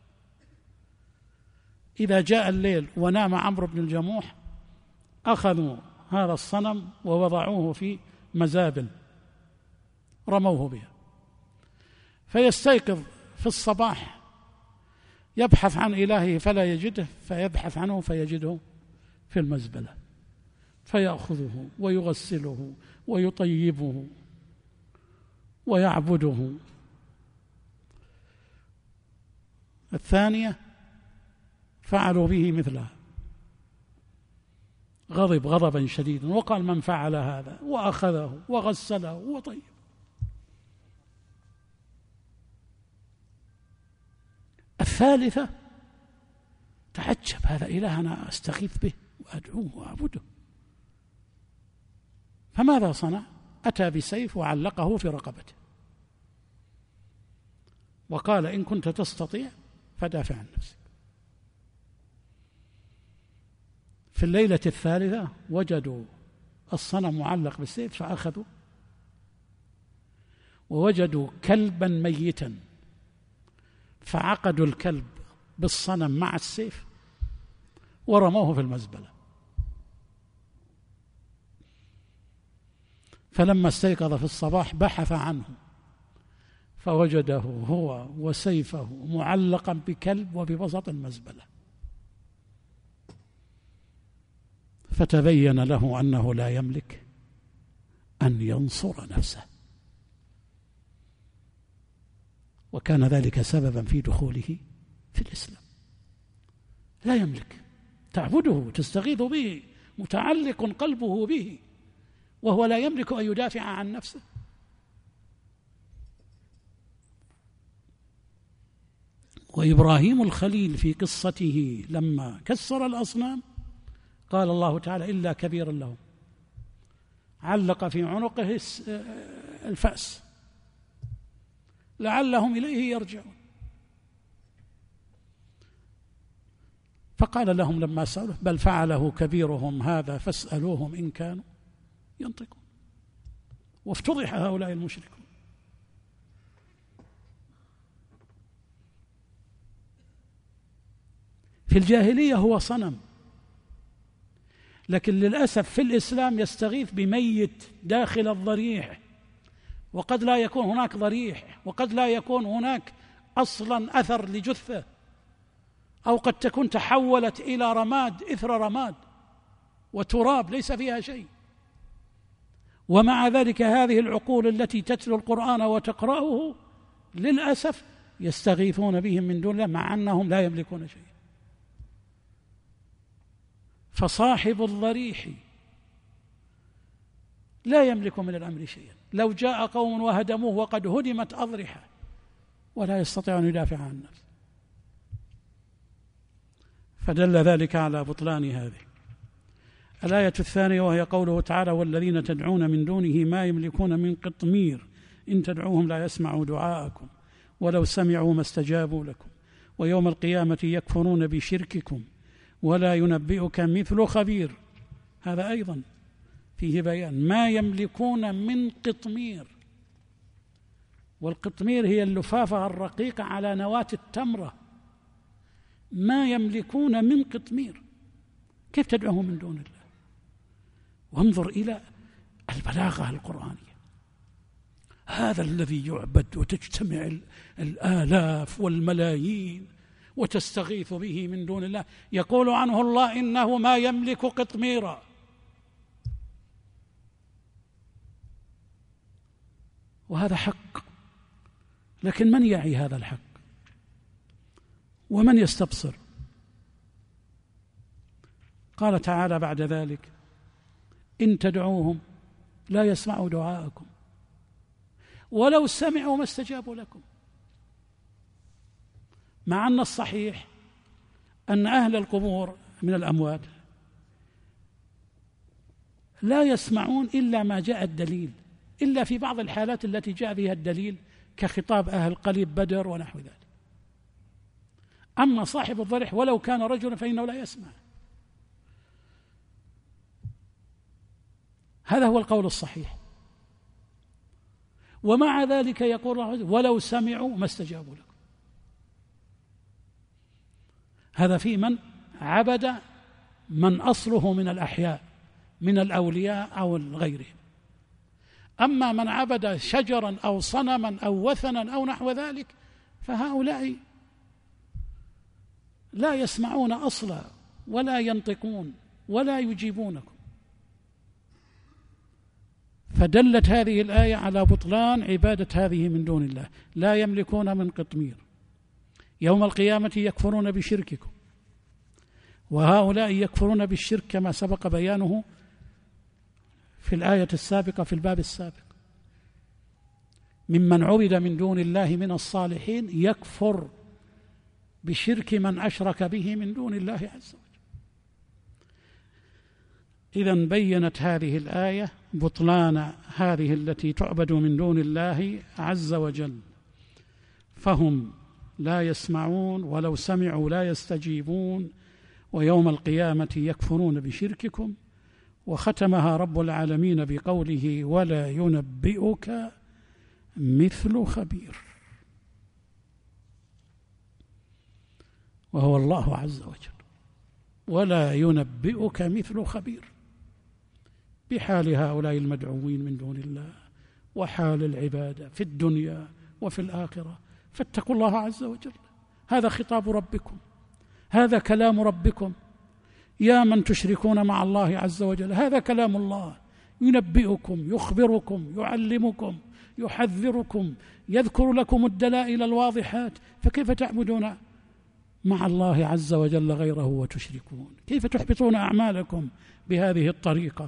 إذا جاء الليل ونام عمرو بن الجموح أخذوا هذا الصنم ووضعوه في مزابل رموه بها، فيستيقظ في الصباح يبحث عن إلهه فلا يجده، فيبحث عنه فيجده في المزبلة، فيأخذه ويغسله ويطيبه ويعبده. الثانية فعلوا به مثلها، غضب غضبا شديدا وقال من فعل هذا، وأخذه وغسله وطيب. الثالثة تعجب، هذا إله أنا أستغيث به وأدعوه وأعبده. فماذا صنع؟ أتى بسيف وعلقه في رقبته وقال إن كنت تستطيع فدافع عن نفسك. في الليلة الثالثة وجدوا الصنم معلق بالسيف فأخذوا، ووجدوا كلبا ميتا فعقدوا الكلب بالصنم مع السيف ورموه في المزبلة. فلما استيقظ في الصباح بحث عنه فوجده هو وسيفه معلقا بكلب وبوسط المزبلة، فتبين له أنه لا يملك أن ينصر نفسه، وكان ذلك سببا في دخوله في الإسلام. لا يملك، تعبده تستغيث به، متعلق قلبه به، وهو لا يملك أن يدافع عن نفسه. وإبراهيم الخليل في قصته لما كسر الأصنام قال الله تعالى إلا كبيرا لهم، علق في عنقه الفأس لعلهم إليه يرجعون. فقال لهم لما سألوه بل فعله كبيرهم هذا فاسألوهم إن كانوا ينطقون. وافتضح هؤلاء المشركون. في الجاهلية هو صنم، لكن للأسف في الإسلام يستغيث بميت داخل الضريح، وقد لا يكون هناك ضريح، وقد لا يكون هناك أصلا أثر لجثة، أو قد تكون تحولت إلى رماد إثر رماد وتراب ليس فيها شيء. ومع ذلك هذه العقول التي تتلو القرآن وتقرأه للأسف يستغيثون بهم من دون الله مع أنهم لا يملكون شيء. فصاحب الضريح لا يملك من الأمر شيئا، لو جاء قوم وهدموه وقد هدمت أضرحة ولا يستطيع أن يدافع عن نفسه. فدل ذلك على بطلان هذه الآية الثانية، وهي قوله تعالى والذين تدعون من دونه ما يملكون من قطمير إن تدعوهم لا يسمعوا دعاءكم ولو سمعوا ما استجابوا لكم ويوم القيامة يكفرون بشرككم ولا ينبئك مثل خبير. هذا أيضا فيه بيان ما يملكون من قطمير، والقطمير هي اللفافة الرقيقة على نواة التمرة. ما يملكون من قطمير، كيف تدعوه من دون الله؟ وانظر إلى البلاغة القرآنية، هذا الذي يعبد وتجتمع الآلاف والملايين وتستغيث به من دون الله، يقول عنه الله إنه ما يملك قطميرا. وهذا حق، لكن من يعي هذا الحق؟ ومن يستبصر؟ قال تعالى بعد ذلك: إن تدعوهم لا يسمعوا دعاءكم ولو سمعوا ما استجابوا لكم. مع أن الصحيح أن أهل القبور من الأموات لا يسمعون إلا ما جاء الدليل، إلا في بعض الحالات التي جاء فيها الدليل كخطاب أهل قليب بدر ونحو ذلك. أما صاحب الضرح ولو كان رجلا فإنه لا يسمع. هذا هو القول الصحيح. ومع ذلك يقول الله: ولو سمعوا ما استجابوا لكم. هذا في من عبد من أصله من الأحياء من الأولياء أو غيرهم. أما من عبد شجرا أو صنما أو وثنا أو نحو ذلك فهؤلاء لا يسمعون أصلا ولا ينطقون ولا يجيبونكم. فدلت هذه الآية على بطلان عبادة هذه من دون الله. لا يملكون من قطمير، يوم القيامة يكفرون بشرككم، وهؤلاء يكفرون بالشرك كما سبق بيانه في الآية السابقة في الباب السابق. ممن عبد من دون الله من الصالحين يكفر بشرك من أشرك به من دون الله عز وجل. إذن بينت هذه الآية بطلان هذه التي تعبد من دون الله عز وجل، فهم لا يسمعون ولو سمعوا لا يستجيبون، ويوم القيامة يكفرون بشرككم. وختمها رب العالمين بقوله: ولا ينبئك مثل خبير، وهو الله عز وجل. ولا ينبئك مثل خبير بحال هؤلاء المدعوين من دون الله وحال العبادة في الدنيا وفي الآخرة. فاتقوا الله عز وجل. هذا خطاب ربكم، هذا كلام ربكم يا من تشركون مع الله عز وجل. هذا كلام الله ينبئكم، يخبركم، يعلمكم، يحذركم، يذكر لكم الدلائل الواضحات. فكيف تعبدون مع الله عز وجل غيره وتشركون؟ كيف تحبطون أعمالكم بهذه الطريقة؟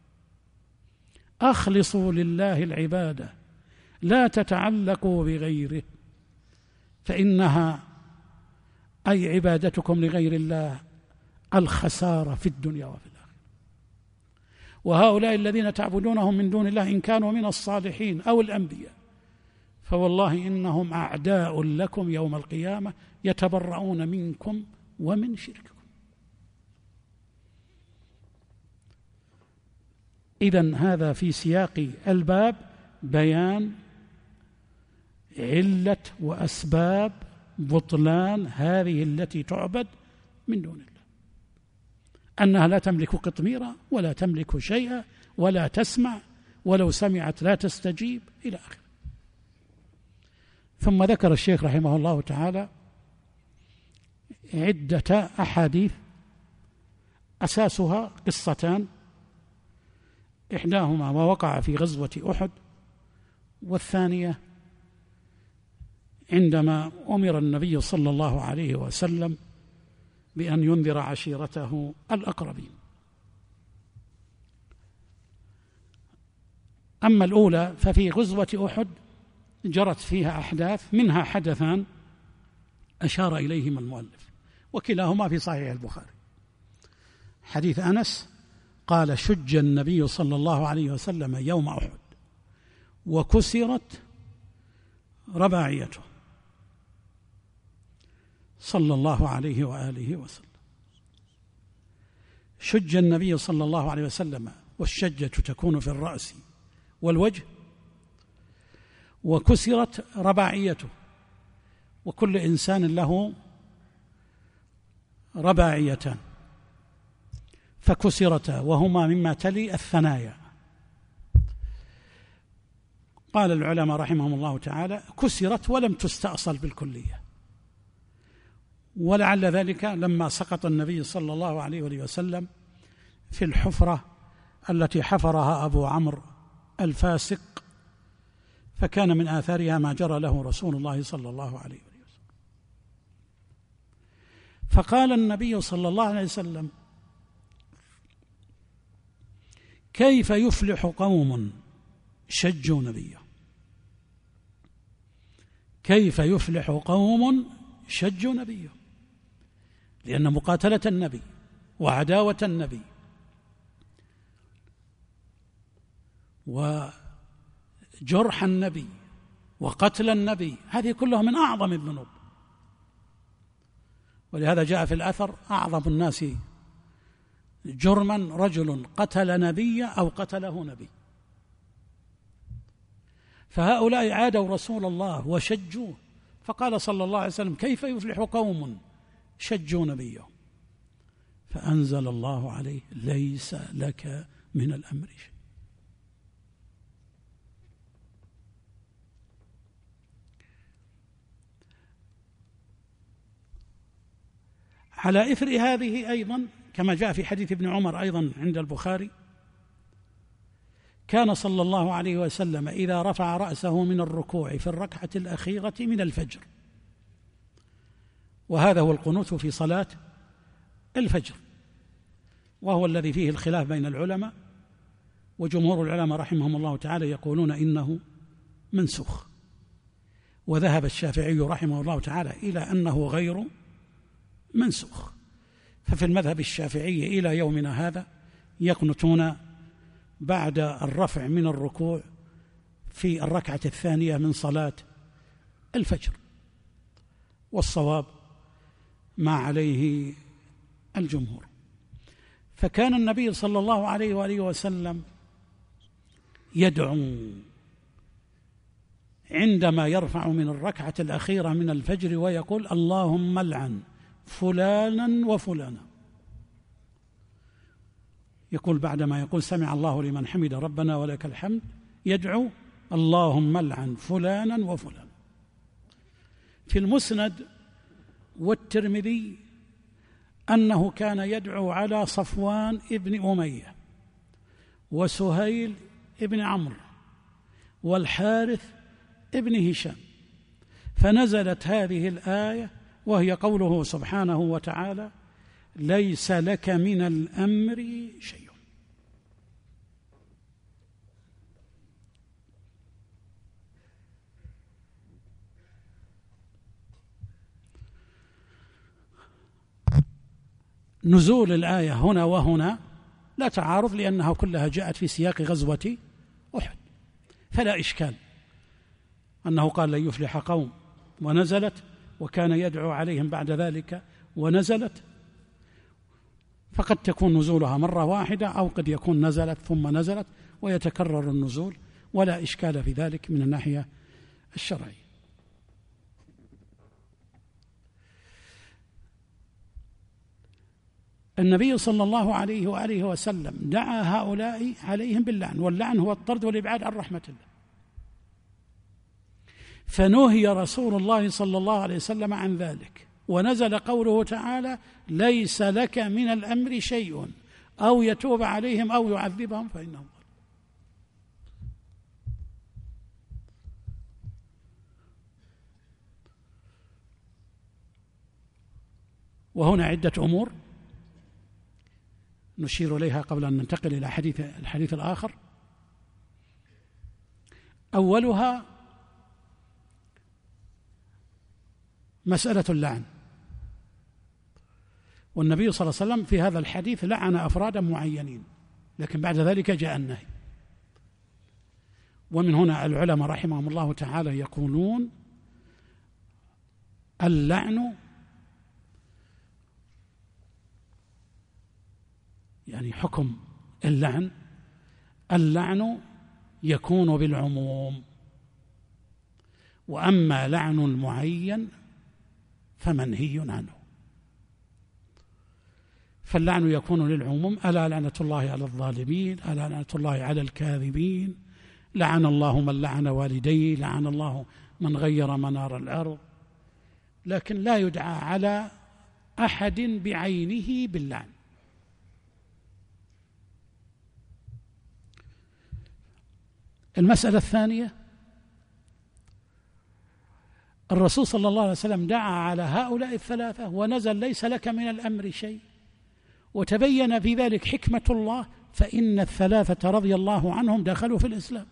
أخلصوا لله العبادة، لا تتعلقوا بغيره، فإنها أي عبادتكم لغير الله الخسارة في الدنيا وفي الآخرة. وهؤلاء الذين تعبدونهم من دون الله إن كانوا من الصالحين أو الأنبياء فوالله إنهم أعداء لكم يوم القيامة، يتبرؤون منكم ومن شرككم. إذن هذا في سياق الباب بيان علة وأسباب بطلان هذه التي تعبد من دون الله، أنها لا تملك قطميرا ولا تملك شيئا ولا تسمع، ولو سمعت لا تستجيب إلى آخره. ثم ذكر الشيخ رحمه الله تعالى عدة أحاديث أساسها قصتان، إحداهما ما وقع في غزوة أحد، والثانية عندما أمر النبي صلى الله عليه وسلم بأن ينذر عشيرته الأقربين. أما الأولى ففي غزوة أحد جرت فيها أحداث، منها حدثان أشار إليهما المؤلف وكلاهما في صحيح البخاري. حديث أنس قال: شج النبي صلى الله عليه وسلم يوم أحد وكسرت رباعيته صلى الله عليه وآله وسلم. شج النبي صلى الله عليه وسلم، والشجة تكون في الرأس والوجه، وكسرت رباعيته، وكل إنسان له رباعيتان فكسرتا، وهما مما تلي الثنايا. قال العلماء رحمهم الله تعالى: كسرت ولم تستأصل بالكلية، ولعل ذلك لما سقط النبي صلى الله عليه وسلم في الحفرة التي حفرها أبو عمرو الفاسق، فكان من آثارها ما جرى له رسول الله صلى الله عليه وسلم. فقال النبي صلى الله عليه وسلم: كيف يفلح قوم شجوا نبيه؟ كيف يفلح قوم شجوا نبيه؟ لأن مقاتلة النبي وعداوة النبي وجرح النبي وقتل النبي هذه كلها من أعظم الذنوب. ولهذا جاء في الأثر: أعظم الناس جرما رجل قتل نبيا أو قتله نبي. فهؤلاء عادوا رسول الله وشجوه، فقال صلى الله عليه وسلم: كيف يفلح قوم شجوا نبيه؟ فأنزل الله عليه: ليس لك من الأمر شيء. على إثر هذه أيضا كما جاء في حديث ابن عمر أيضا عند البخاري: كان صلى الله عليه وسلم إذا رفع رأسه من الركوع في الركعة الأخيرة من الفجر، وهذا هو القنوت في صلاة الفجر، وهو الذي فيه الخلاف بين العلماء، وجمهور العلماء رحمهم الله تعالى يقولون إنه منسوخ، وذهب الشافعي رحمه الله تعالى إلى أنه غير منسوخ. ففي المذهب الشافعي إلى يومنا هذا يقنتون بعد الرفع من الركوع في الركعة الثانية من صلاة الفجر، والصواب ما عليه الجمهور. فكان النبي صلى الله عليه وآله وسلم يدعو عندما يرفع من الركعة الأخيرة من الفجر ويقول: اللهم لعن فلانا وفلانا. يقول بعدما يقول سمع الله لمن حمد ربنا ولك الحمد، يدعو: اللهم لعن فلانا وفلانا. في المسند والترمذي أنه كان يدعو على صفوان ابن أمية وسهيل ابن عمرو والحارث ابن هشام، فنزلت هذه الآية وهي قوله سبحانه وتعالى: ليس لك من الأمر شيء. نزول الآية هنا وهنا لا تعارض، لأنها كلها جاءت في سياق غزوة أحد، فلا إشكال أنه قال: لن يفلح قوم، ونزلت، وكان يدعو عليهم بعد ذلك، ونزلت. فقد تكون نزولها مرة واحدة، أو قد يكون نزلت ثم نزلت ويتكرر النزول، ولا إشكال في ذلك من الناحية الشرعية. النبي صلى الله عليه وآله وسلم دعا هؤلاء عليهم باللعن، واللعن هو الطرد والإبعاد عن رحمة الله، فنهي رسول الله صلى الله عليه وسلم عن ذلك، ونزل قوله تعالى: ليس لك من الأمر شيء، أو يتوب عليهم أو يعذبهم فإنهم. وهنا عدة أمور نشير إليها قبل أن ننتقل إلى حديث الحديث الآخر. أولها مسألة اللعن، والنبي صلى الله عليه وسلم في هذا الحديث لعن أفرادا معينين، لكن بعد ذلك جاء النهي. ومن هنا العلماء رحمهم الله تعالى يقولون: اللعن يعني حكم اللعن، اللعن يكون بالعموم، وأما لعن المعين فمنهي عنه. فاللعن يكون للعموم: ألا لعنة الله على الظالمين، ألا لعنة الله على الكاذبين، لعن الله من لعن والديه، لعن الله من غير منار الأرض. لكن لا يدعى على أحد بعينه باللعن. المسألة الثانية الرسول صلى الله عليه وسلم دعا على هؤلاء الثلاثة ونزل ليس لك من الأمر شيء، وتبين في ذلك حكمة الله، فإن الثلاثة رضي الله عنهم دخلوا في الإسلام.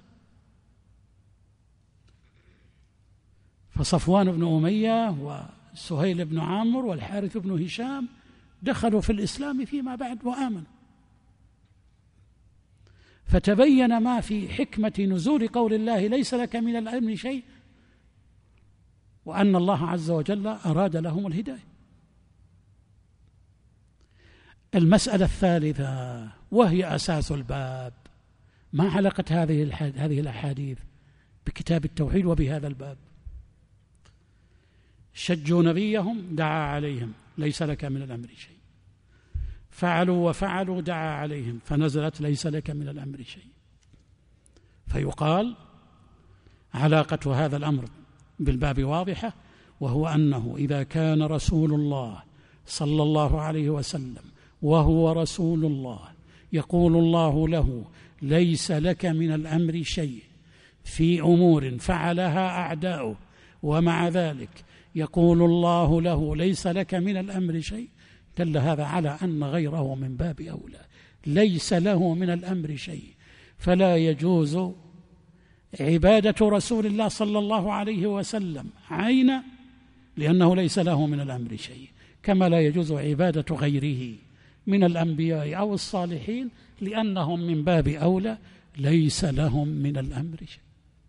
فصفوان بن أمية وسهيل بن عامر والحارث بن هشام دخلوا في الإسلام فيما بعد وآمنوا. فتبين ما في حكمة نزول قول الله ليس لك من الأمر شيء، وأن الله عز وجل أراد لهم الهداية. المسألة الثالثة وهي أساس الباب، ما علاقة هذه هذه الأحاديث بكتاب التوحيد وبهذا الباب؟ شجوا نبيهم دعا عليهم ليس لك من الأمر شيء، فعلوا وفعلوا دعا عليهم فنزلت ليس لك من الأمر شيء. فيقال علاقة هذا الأمر بالباب واضحة، وهو أنه إذا كان رسول الله صلى الله عليه وسلم وهو رسول الله يقول الله له ليس لك من الأمر شيء في أمور فعلها أعداؤه، ومع ذلك يقول الله له ليس لك من الأمر شيء، دل هذا على أن غيره من باب أولى. ليس له من الأمر شيء، فلا يجوز عبادة رسول الله صلى الله عليه وسلم عينا، لأنه ليس له من الأمر شيء، كما لا يجوز عبادة غيره من الأنبياء أو الصالحين، لأنهم من باب أولى ليس لهم من الأمر شيء.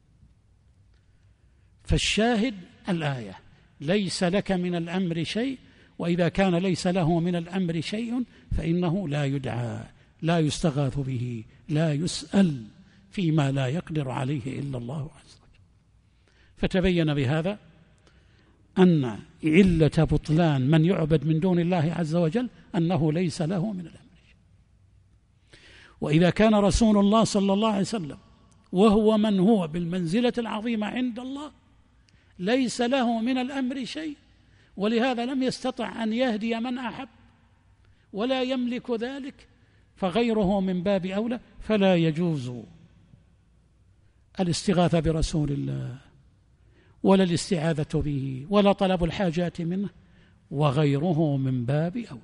فالشاهد الآية ليس لك من الأمر شيء، وإذا كان ليس له من الأمر شيء فإنه لا يدعى، لا يستغاث به، لا يسأل فيما لا يقدر عليه إلا الله عز وجل. فتبين بهذا أن علة بطلان من يعبد من دون الله عز وجل أنه ليس له من الأمر شيء. وإذا كان رسول الله صلى الله عليه وسلم وهو من هو بالمنزلة العظيمة عند الله ليس له من الأمر شيء، ولهذا لم يستطع أن يهدي من أحب ولا يملك ذلك، فغيره من باب أولى. فلا يجوز الاستغاثة برسول الله ولا الاستعاذة به ولا طلب الحاجات منه، وغيره من باب أولى.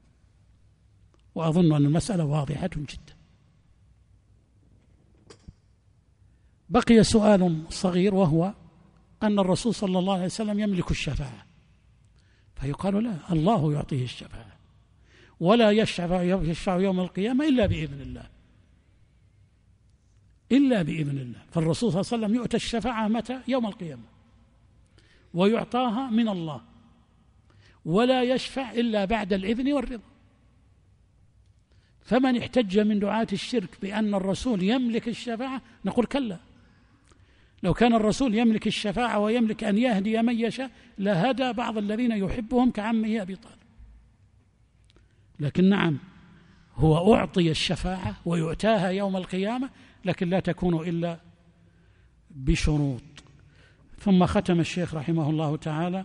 وأظن أن المسألة واضحة جدا. بقي سؤال صغير، وهو أن الرسول صلى الله عليه وسلم يملك الشفاعة، فيقال لا، الله يعطيه الشفاعة، ولا يشفع يشفع يوم القيامة إلا بإذن الله، إلا بإذن الله. فالرسول صلى الله عليه وسلم يؤتى الشفاعة متى؟ يوم القيامة، ويعطاها من الله، ولا يشفع إلا بعد الإذن والرضا. فمن احتج من دعاة الشرك بأن الرسول يملك الشفاعة نقول كلا، لو كان الرسول يملك الشفاعة ويملك أن يهدي من يشاء لهدى بعض الذين يحبهم كعمه أبي طالب. لكن نعم، هو أعطي الشفاعة ويؤتاها يوم القيامة، لكن لا تكون إلا بشروط. ثم ختم الشيخ رحمه الله تعالى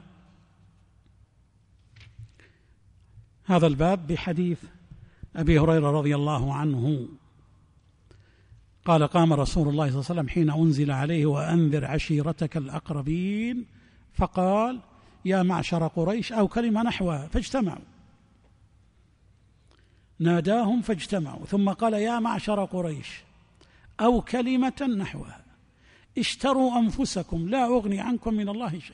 هذا الباب بحديث أبي هريرة رضي الله عنه قال: قام رسول الله صلى الله عليه وسلم حين أنزل عليه: وأنذر عشيرتك الأقربين، فقال: يا معشر قريش، أو كلمة نحوها، فاجتمعوا. ناداهم فاجتمعوا، ثم قال: يا معشر قريش، أو كلمة نحوها، اشتروا أنفسكم لا أغني عنكم من الله شيئا.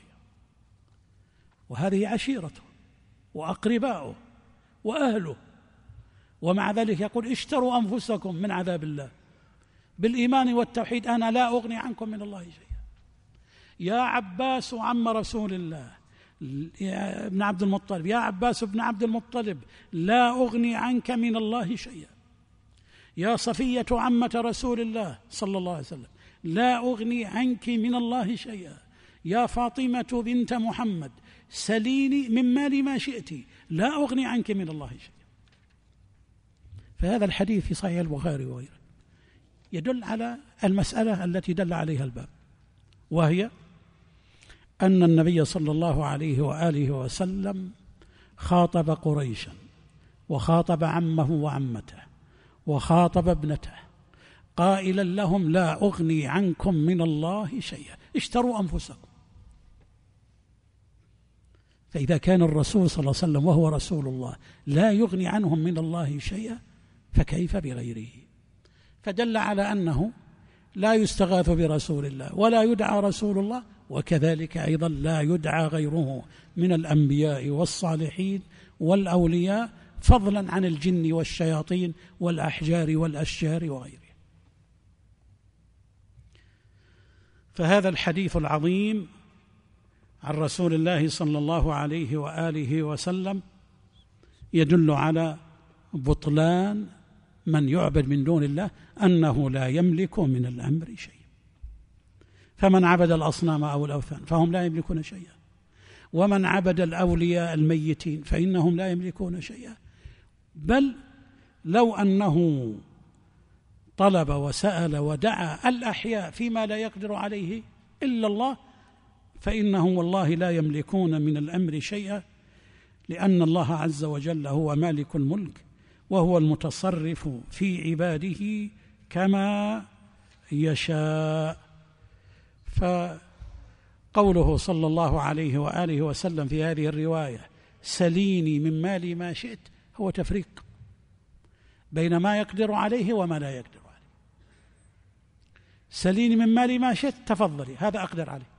وهذه عشيرته وأقرباؤه وأهله، ومع ذلك يقول: اشتروا أنفسكم من عذاب الله بالإيمان والتوحيد، أنا لا أغني عنكم من الله شيئا. يا عباس عم رسول الله، يا ابن عبد المطلب، يا عباس ابن عبد المطلب، لا أغني عنك من الله شيئا. يا صفية عمة رسول الله صلى الله عليه وسلم، لا أغني عنك من الله شيئا. يا فاطمة بنت محمد، سليني من مال ما شئت، لا أغني عنك من الله شيئا. فهذا الحديث في صحيح البخاري وغيره يدل على المسألة التي دل عليها الباب، وهي أن النبي صلى الله عليه وآله وسلم خاطب قريشا، وخاطب عمه وعمته، وخاطب ابنته، قائلا لهم: لا أغني عنكم من الله شيئا، اشتروا أنفسكم. فإذا كان الرسول صلى الله عليه وسلم وهو رسول الله لا يغني عنهم من الله شيئا فكيف بغيره؟ فدل على أنه لا يستغاث برسول الله ولا يدعى رسول الله، وكذلك أيضا لا يدعى غيره من الأنبياء والصالحين والأولياء، فضلا عن الجن والشياطين والأحجار والأشجار وغيره. فهذا الحديث العظيم عن رسول الله صلى الله عليه وآله وسلم يدل على بطلان من يعبد من دون الله، أنه لا يملك من الأمر شيء. فمن عبد الأصنام أو الأوثان فهم لا يملكون شيئا، ومن عبد الأولياء الميتين فإنهم لا يملكون شيئا، بل لو أنه طلب وسأل ودعا الأحياء فيما لا يقدر عليه إلا الله فإنهم والله لا يملكون من الأمر شيئا، لأن الله عز وجل هو مالك الملك وهو المتصرف في عباده كما يشاء. فقوله صلى الله عليه وآله وسلم في هذه الرواية سليني من مالي ما شئت هو تفريق بين ما يقدر عليه وما لا يقدر عليه. سليني من مالي ما شئت، تفضلي، هذا أقدر عليه،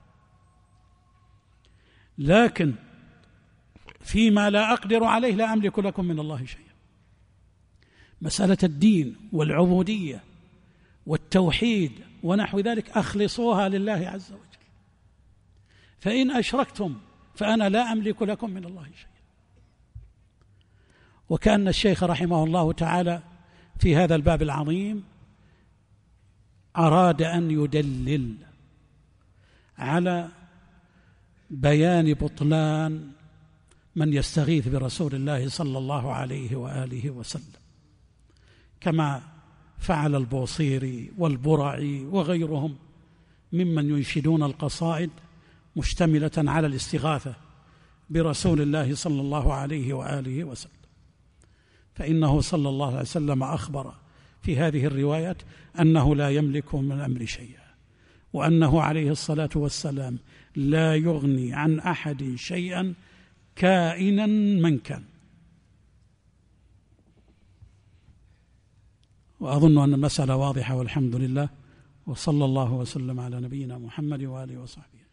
لكن فيما لا أقدر عليه لا أملك لكم من الله شيئا. مسألة الدين والعبودية والتوحيد ونحو ذلك أخلصوها لله عز وجل، فإن أشركتم فأنا لا أملك لكم من الله شيئا. وكأن الشيخ رحمه الله تعالى في هذا الباب العظيم أراد أن يدلل على بيان بطلان من يستغيث برسول الله صلى الله عليه وآله وسلم، كما فعل البوصيري والبرعي وغيرهم ممن ينشدون القصائد مشتملة على الاستغاثة برسول الله صلى الله عليه وآله وسلم. فإنه صلى الله عليه وسلم أخبر في هذه الروايات أنه لا يملك من الأمر شيئا، وأنه عليه الصلاة والسلام لا يغني عن أحد شيئا كائنا من كان. وأظن أن المسألة واضحة والحمد لله، وصلى الله وسلم على نبينا محمد وآله وصحبه.